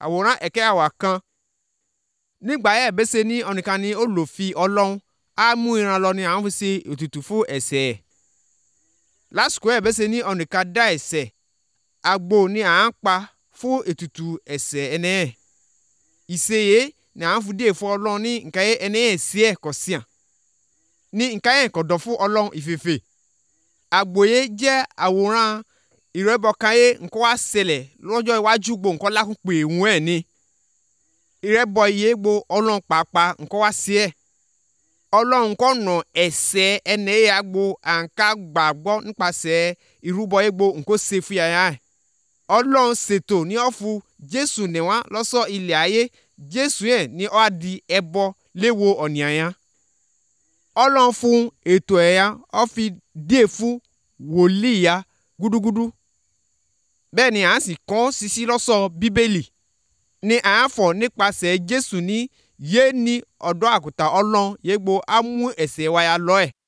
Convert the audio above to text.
àwòrán ẹ̀kẹ́ àwà kan nígbà yẹn bẹ́sẹ̀ ní ọ̀nìkan ni ó lò fi Ọlọ́run á mú ìran lọ ni àwọn fi ṣe ètùtù fún ẹ̀ṣẹ̀ ẹ̀ lásìkò ẹ̀ bẹ́sẹ̀ ní ọ̀nìkan dá ẹ̀ṣẹ̀ àgbò ni à ń pa fún ètùtù ẹ̀ṣẹ̀ ẹni ẹ̀ ìṣeyẹ ni à ń fi dé fún Ọlọ́run ní nǹkan yẹn ẹni ẹ̀ sí ẹ̀ kọ̀ sí à ní nǹkan yẹn kọ̀ dọ̀ fún Ọlọ́run ìfẹ́fẹ́ àgbò yẹn jẹ́ àwòrán ìrẹ́bọ̀kan yẹn nǹkan wá ṣẹlẹ̀ lọ́jọ́ iwájú gbo nǹkan lákùnpé ìwọ̀n ẹ̀ ni ìrẹ́bọ̀ yẹn gbo Ọlọ́run pàápàá nǹkan wá sí ẹ̀ Ọlọ́run kọ́ nà ẹ̀ṣẹ̀ ẹni ẹ̀ àgbo àǹká gbàgbọ́ nípasẹ̀ ìrúbọ yẹn gbo nǹkan ṣe fún yàrá ẹ̀ Ọlọ́run ṣètò ní ọ̀fù Jésù níwọ̀n lọ́sọ̀ ilẹ̀ ayé Jésù yẹn ní ó di ẹbọ léwo ọ̀nìyàn yẹn Ọlọ́run fún ètò ẹ̀yà ó fi dé fún wòlíì ya gúdúgúdú bẹ́ẹ̀ ni à ń sì kọ́ sisi lọ́sọ̀ Bíbélì ni à ń fọ̀ nípasẹ̀ Jésù ní yé ní ọ̀dọ́ àgùntàn Ọlọ́run yé gbo á mú ẹ̀ṣẹ̀ wa ya lọ ẹ̀